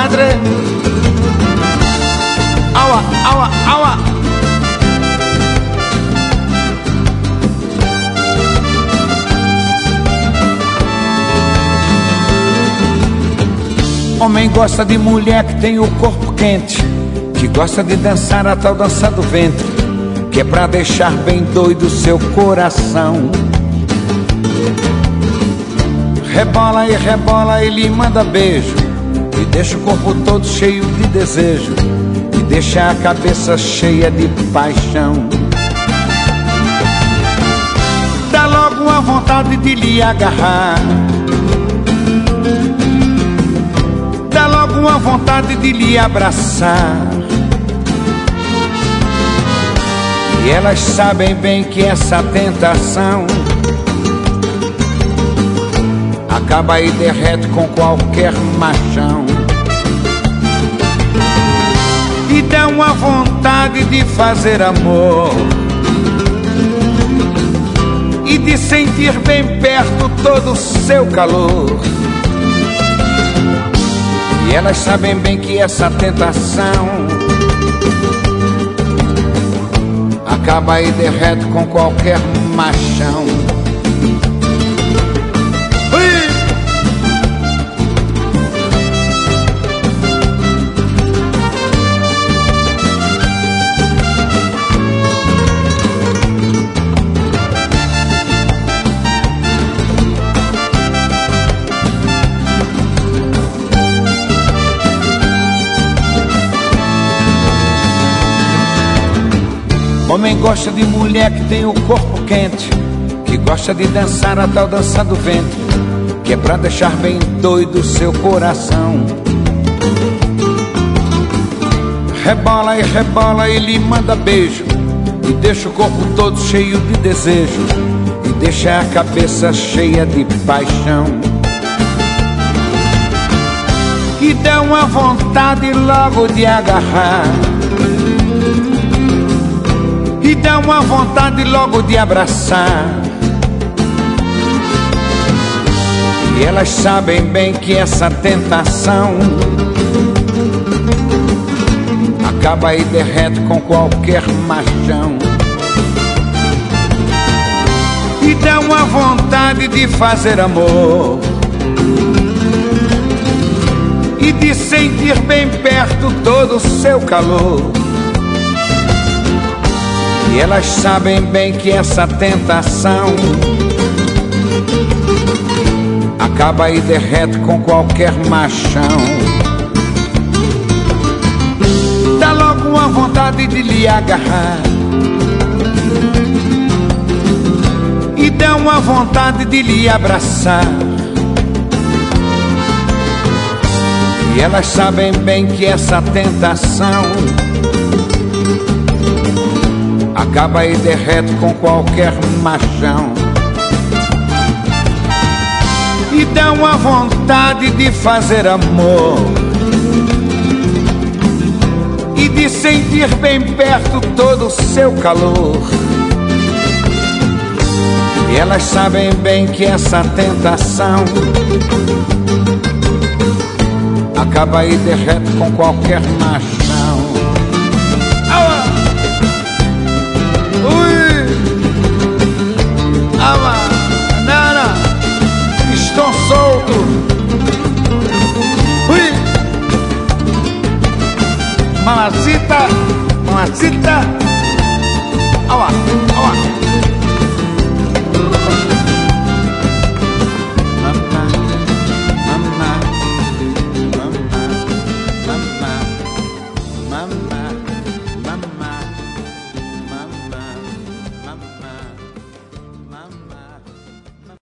compadre. Aua, aua, aua. Homem gosta de mulher que tem o corpo quente, que gosta de dançar a tal dança do ventre, que é pra deixar bem doido seu coração. Rebola e rebola e lhe manda beijo, e deixa o corpo todo cheio de desejo, e deixa a cabeça cheia de paixão. Dá logo uma vontade de lhe agarrar, dá logo uma vontade de lhe abraçar. E elas sabem bem que essa tentação acaba e derrete com qualquer machão. E dá uma vontade de fazer amor e de sentir bem perto todo o seu calor. E elas sabem bem que essa tentação acaba e derrete com qualquer machão. Homem gosta de mulher que tem o corpo quente, que gosta de dançar a tal dança do ventre, que é pra deixar bem doido seu coração. Rebola e rebola e lhe manda beijo, e deixa o corpo todo cheio de desejo, e deixa a cabeça cheia de paixão. E dá uma vontade logo de agarrar, e dá uma vontade logo de abraçar. E elas sabem bem que essa tentação acaba e derrete com qualquer machão. E dá uma vontade de fazer amor e de sentir bem perto todo o seu calor. E elas sabem bem que essa tentação acaba e derrete com qualquer machão. Dá logo uma vontade de lhe agarrar e dá uma vontade de lhe abraçar. E elas sabem bem que essa tentação acaba e derrete com qualquer machão. E dá uma vontade de fazer amor e de sentir bem perto todo o seu calor. E elas sabem bem que essa tentação acaba e derrete com qualquer machão. Estou solto. Ui. Mamacita, mamacita.